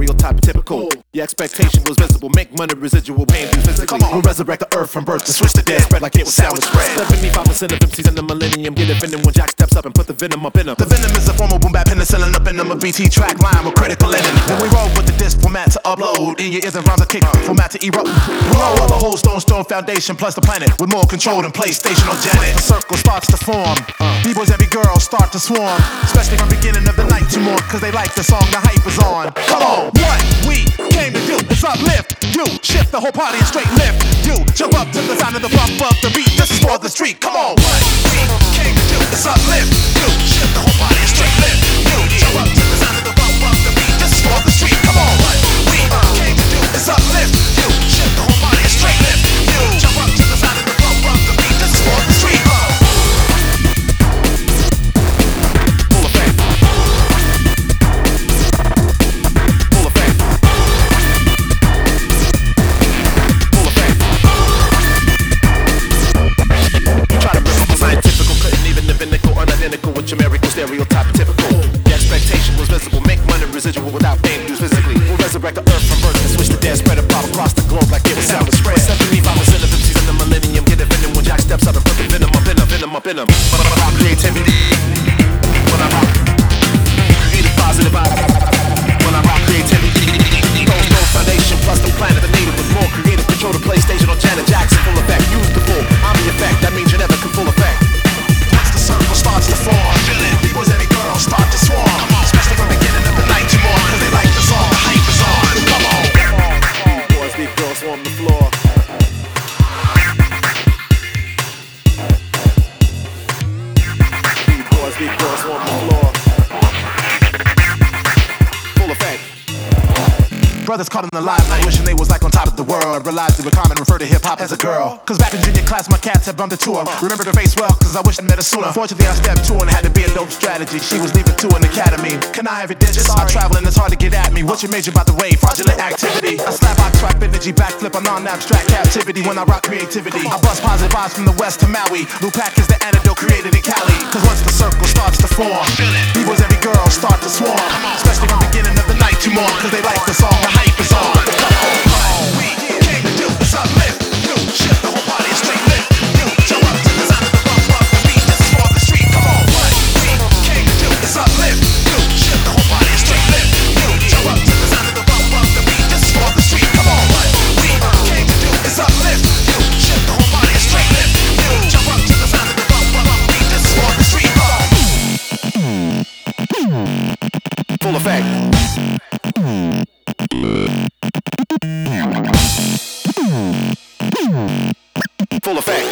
stereotype typical. Your expectation was visible, make money residual pain do physically. We'll resurrect the earth from birth to switch the dead, spread like it was sandwich spread. 75% of MCs in the millennium get offended when Jack steps up and put the venom up in them. The venom is a form of boom bap penicillin up in them. A BT track line with critical linen. When we roll with the disc format to upload, in your ears and rhymes a kick format to erupt. We roll up the whole stone foundation plus the planet with more control than PlayStation or Janet. The circle starts to form. B-boys, every girl start to swarm. Especially from beginning of the night to more, cause they like the song, the hype is on. Come on, what we came to do is uplift you. Shift the whole party and straight lift you. Jump up to the sound of the bump of the beat. This is for the street. Come on, what we came to do is uplift you. Shift the whole party and straight lift you. Jump up to the sound of the bump of the beat. This is for the street. Come on, what we came to do is uplift you. Shift the whole party and straight lift you. Jump up to the sound of the bump of the beat. This is for the street. Numerical stereotype typical. The expectation was visible, make money residual without pain used physically. We'll resurrect the earth from birth and switch the dead, spread it pop across the globe like it was sound spread. 75% of MCs in the millennium get offended when Jack steps up and put the venom up in them, venom up in them. When I rock creativity, when I rock creative positive vibe, when I rock creativity, no foundation plus the planet, the native with more creative control the PlayStation or Janet Jackson full effect. Use the full, I'm the effect, that means you never can full effect. Circle starts to form. B-boys, every girl start to swarm. Especially from the beginning of the night to more, cause they like the song, the hype is on. Come on. B-boys, big girls swarm the floor. B-boys, big girls swarm the floor. Full effect. Brothers caught in the limelight, wishing they was like on top of the world. Realized they were common, refer to hip-hop as a girl. Cause back in junior class, my cats had bumped into her. Remember her face well, cause I wish I met her sooner. Fortunately, I stepped to and had to be a dope strategy. She was leaving to an academy. Can I have your digits? I travel and it's hard to get at me. What's your major by the way? Fraudulent activity. I slap, I trap energy, backflip, on non-abstract captivity. When I rock creativity, I bust positive vibes from the west to Maui. Lupac is the antidote created in Cali. Cause once the circle starts to form, B-boys, every girl start to swarm. Especially from the beginning of the night to more, cause they like the song, the hype is on. We came to do is uplift you. Shift the whole body and straight lift you. Jump up to the sound of the bump of the beat. This is for the street. Come on, what we came to do is uplift you. Shift the whole body and straight lift you. Jump up to the sound of the bump of the beat. This is for the street. Come on, what we came to do is uplift you. Shift the whole body and straight lift you. Jump up to the sound of the bump of the beat. This is for the street. Full effect. Full effect.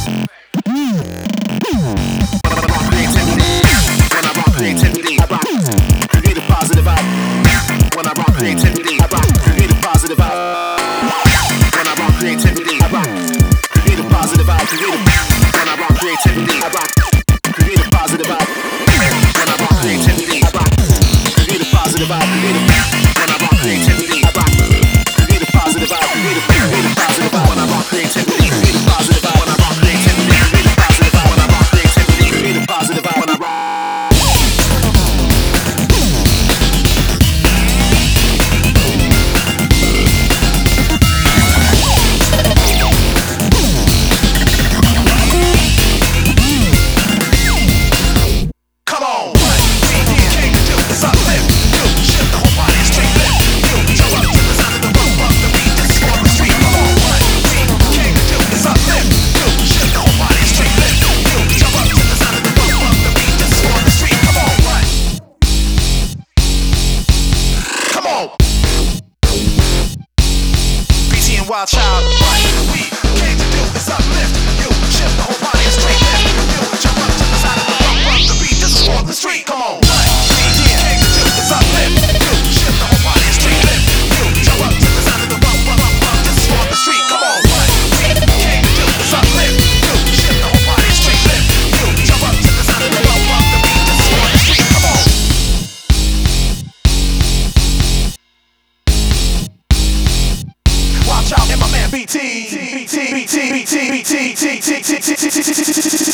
When I rock creativity, I rock creative positive vibe. When I rock creativity, I rock creative positive vibe. When I rock creativity, I rock creative positive vibe. Creative. When I rock creativity, I rock creative positive vibe. When I rock creativity, I rock creative positive vibe. Creative. When I rock creativity, I rock creative positive vibe. Creative positive vibe. When I rock creativity, creative positive vibe. When I rock creativity, creative positive vibe. When I rock creativity, creative positive vibe. When I rock. Wild child, what we came to do is uplift you. Shift the whole body and straight lift you. Jump up to the side of the bump of the beat. This is for the street. Come on, what we came to do is uplift you. Shift the whole body and straight lift you. Jump up to the side of the bump. This is for the street. Come on, what we came to do is uplift you. Shift the whole body and straight lift you. Jump up to the side of the bump of the beat. This is for the street. Come on. Watch out, and my man BT.